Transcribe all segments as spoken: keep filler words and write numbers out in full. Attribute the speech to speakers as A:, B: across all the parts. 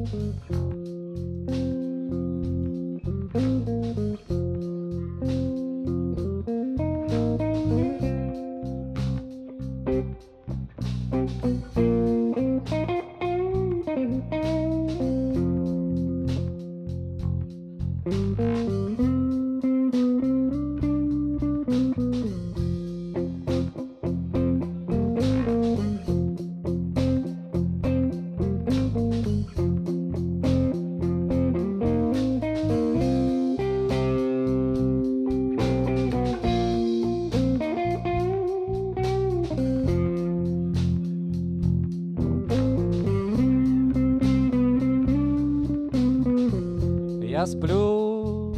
A: Я сплю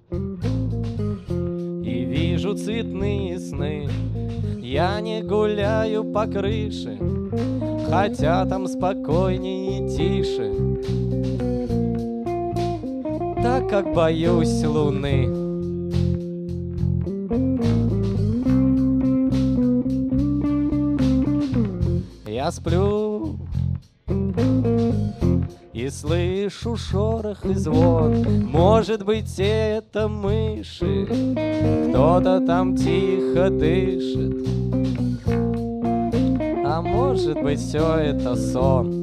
A: и вижу цветные сны. Я не гуляю по крыше, хотя там спокойнее и тише, так как боюсь луны. Я сплю и слышу шорох и звон. Может быть, это мыши, кто-то там тихо дышит, а может быть, все это сон.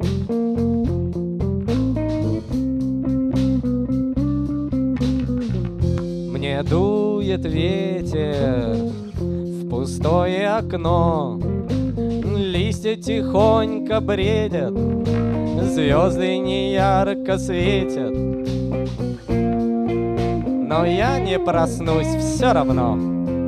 A: Мне дует ветер в пустое окно, листья тихонько бредят, звезды неярко светят, но я не проснусь все равно.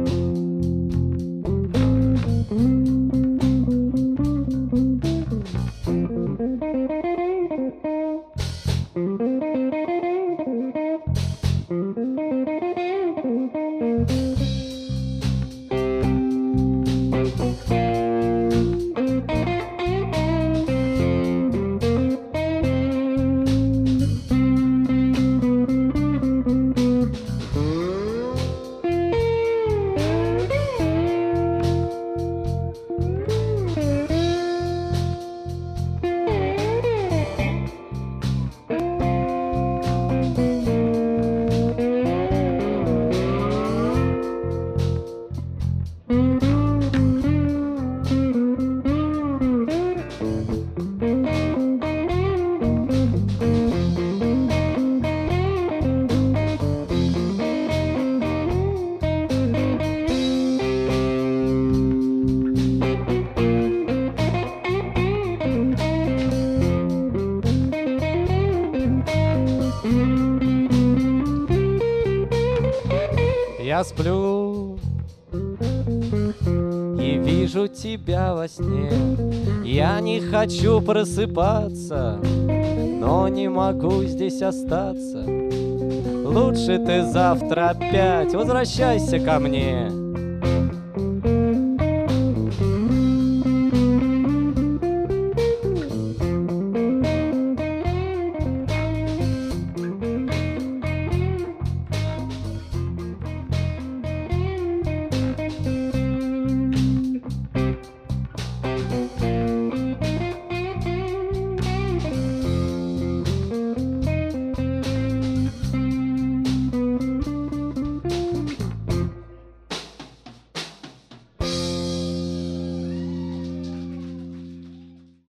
A: Я сплю и вижу тебя во сне. Я не хочу просыпаться, но не могу здесь остаться. Лучше ты завтра опять возвращайся ко мне.